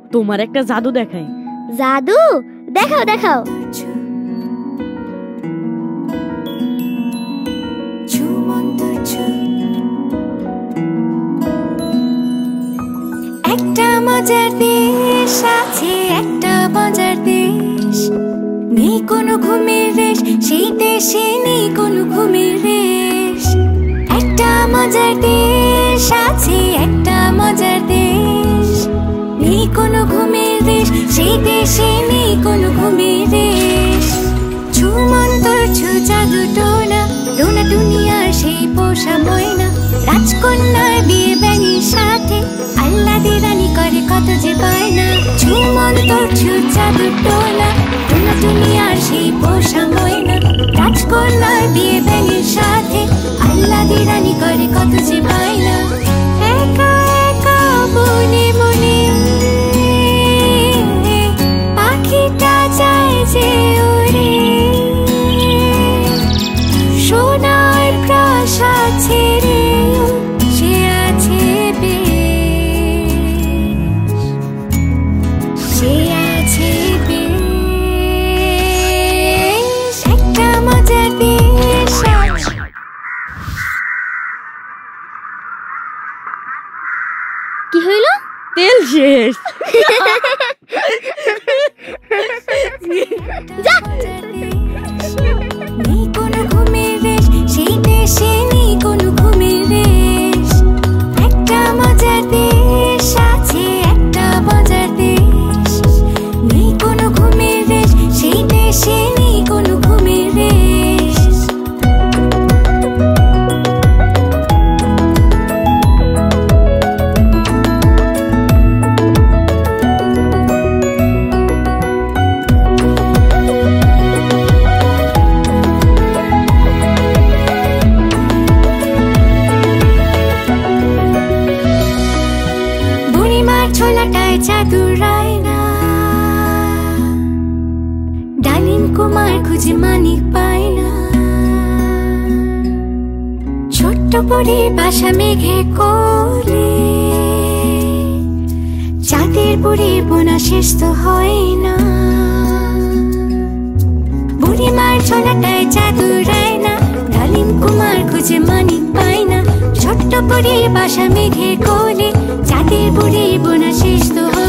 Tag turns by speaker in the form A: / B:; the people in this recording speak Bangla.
A: তোমার একটা জাদু দেখাই।
B: জাদু? দেখাও দেখাও।
C: একটা মজার দেশ আছে, একটা মজার দেশ, নেই কোনো ঘুমের রেশ, সেই দেশে নেই কোনো ঘুমের রেশ। একটা মজার দেশ আছে, একটা মজার দেশ, নেই কোনো ঘুমের রেশ, সেই দেশে নেই কোনো ঘুমের রেশ। ছুমন্তর ছু জাদু টোনা, টোনা দুনিয়ার সেই পোষা ময়না, রাজকন্যার বিয়ে ব্যাঙের সাথে আল্লাদি রানী করে কত যে বায়না। ছুমন্তর ছু জাদু টোনা, টোনা দুনিয়ার সেই পোষা ময়না, রাজকন্যার বিয়ে ব্যাঙের সাথে আল্লাদি রানী করে কত যে বায়না। একা একা মনে মনে পাখিটা যায় যে উড়ে, সোনার প্রাসাদ ছেড়ে সে আছে বেশ, সে আছে বেশ। একটা মজার দেশ আছে।
B: কি হইল?
A: তেল শেষ।
B: যা।
C: নেই কোনো ঘুমের রেশ, সেই দেশে নেই কোনো ঘুমের রেশ। একটা মজার দেশ আছে, একটা মজার দেশ, নেই কোনো ঘুমের রেশ, সেই দেশে নেই কোনো ঘুমের রেশ। বুড়িমার ছোলাটায় জাদুর রায়না, ডালিম কুমার খুঁজে মানিক পায় না। ছোট্ট পরে বাসা মেঘে কোলে, চাঁদের বুড়ি বোনা শেষ তো হয় না। বুড়িমার ছোলাটায় জাদুর রায়না, ডালিম কুমার খুঁজে মানিক পায় না। ছোট্ট পরে বাসা মেঘে কোলে, চাঁদের বুড়ি বোনা শেষ তো হয়